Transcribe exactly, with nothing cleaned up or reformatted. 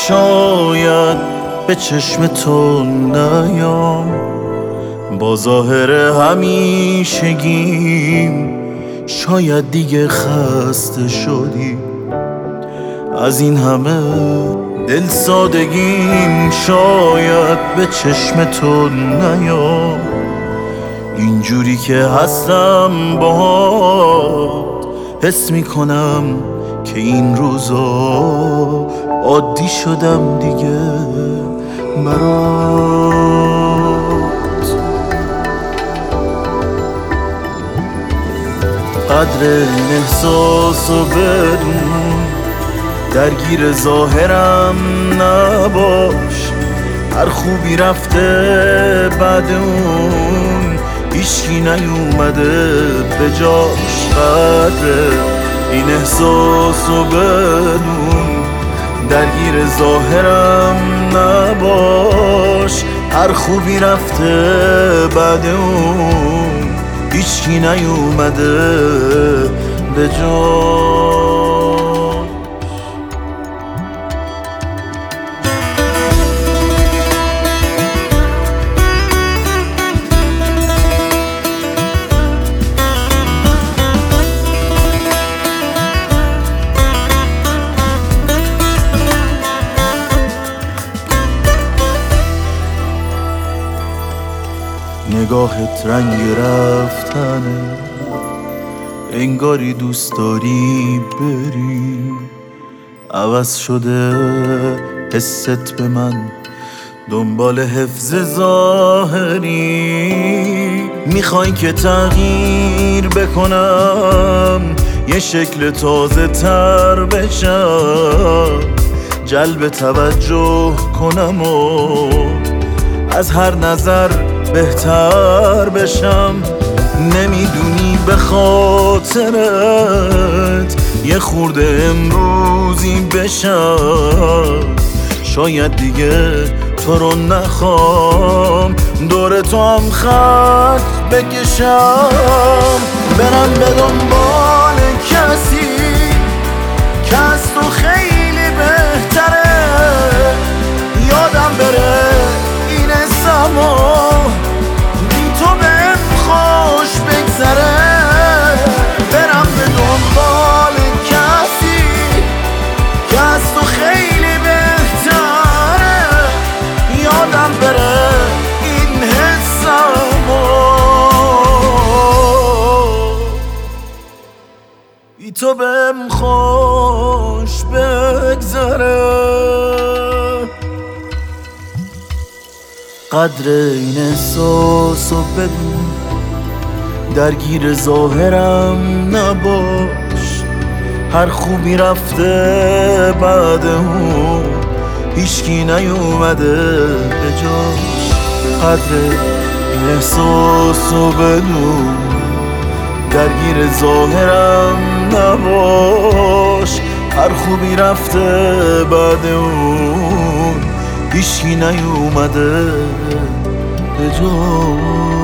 شاید به چشم تو نیام، با ظاهر همیشگیم شاید دیگه خسته شدی از این همه دل سادگیم. شاید به چشم تو نیام، اینجوری که هستم باهات حس میکنم که این روزا عادی شدم دیگه برات. قدر این احساسو بدون، درگیر ظاهرم نباش، هر خوبی رفته بعد اون هیچکی نیومده به جاش. قدر این احساسو بدون، درگیر ظاهرم نباش، هر خوبی رفته بعد اون هیچکی نیومده به جاش. نگاهت رنگ رفتنه، انگاری دوست داری بری، عوض شده حست به من، دنبال حفظ ظاهری. میخوای که تغییر بکنم، یه شکل تازه تر بشم، جلب توجه کنم و از هر نظر بهتر بشم. نمیدونی به خاطرت یه خورده امروزی بشم، شاید دیگه تو رو نخوام، دور تو هم خط بکشم، برم به دنبال کسی که از تو خیلی بهتره، یادم بره این زمان بی تو بهم خوش بگذره. برم به دنبال کسی که از تو خیلی بهتره، یادم بره این حسمو بی تو بهم خوش بگذره. قدر این احساسو بدون، درگیر ظاهرم نباش، هر خوبی رفته بعد اون هیچکی نیومده به جاش. قدر این احساسو بدون، درگیر ظاهرم نباش، هر خوبی رفته بعد اون هیچکی نیومده به جا.